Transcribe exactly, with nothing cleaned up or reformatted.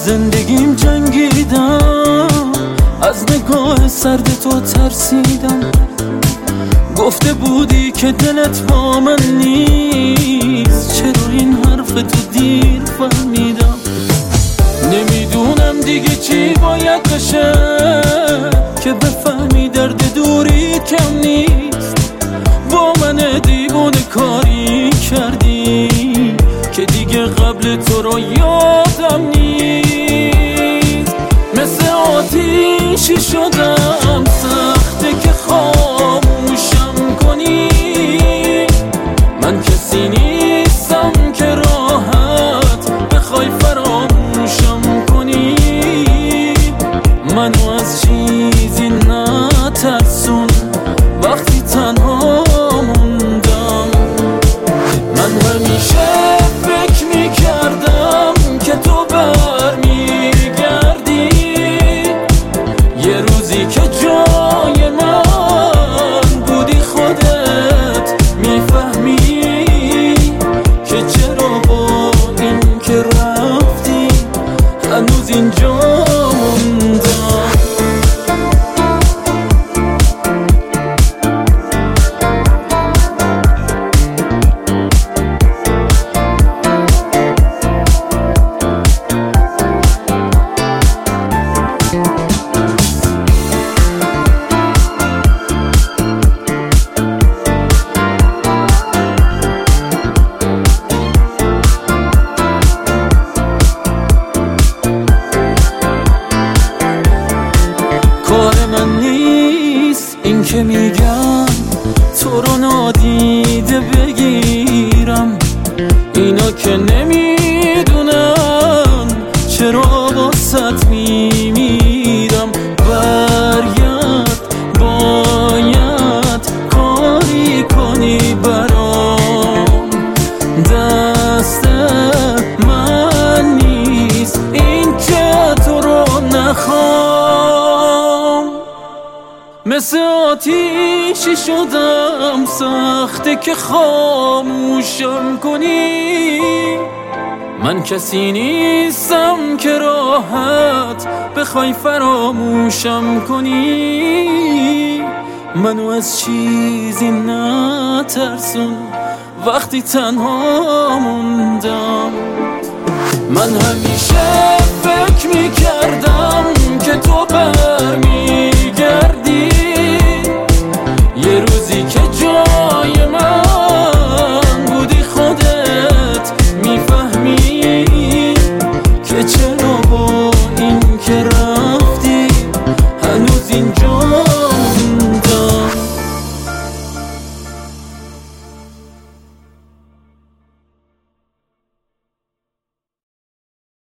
زندگیم جنگیدم، از نگاه سرد تو ترسیدم. گفته بودی که دلت با من نیست، چرا این حرف تو دیر فهمیدم. نمیدونم دیگه چی باید بشه که بفهمی درد دوری کم نیست. با من دیوونه کاری کردی که دیگه قبل تو رو یادم نیست. مثل آتیشی شدم، سخته که خاموشم کنی. من کسی نیستم که راحت بخوای فراموشم کنی. منو از چیزی نترسون وقتی تنها موندم. من همیشه فکر میکردم که تو برمیگردی، یه روزی که جای من بودی خودت میفهمی که چرا با این که رفتی هنوز اینجا موندم. کار من نیست این که میگم تو رو نادیده بگیرم. اینا که نمیدونن چرا واسط میمیرم. برگرد، باید کاری کنی برام. دست من نیست این که تو رو نخوام. مثل آتیشی شدم، سخته که خاموشم کنی. من کسی نیستم که راحت بخوای فراموشم کنی. منو از چیزی نترسون وقتی تنها موندم. من همیشه فکر میکردم که تو برمیگردی، یه روزی که جای من بودی خودت میفهمی که چرا با این که رفتی